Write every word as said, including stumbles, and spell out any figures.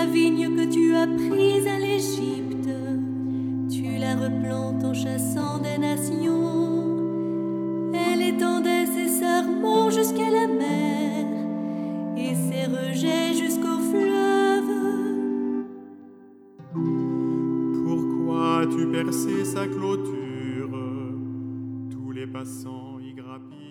vigne que tu as prise à l'Égypte, tu la replantes en chassant des nations. Elle étendait ses serments jusqu'à la mer et ses rejets jusqu'au fleuve. Pourquoi as-tu percé sa clôture? Tous les passants y grappillent.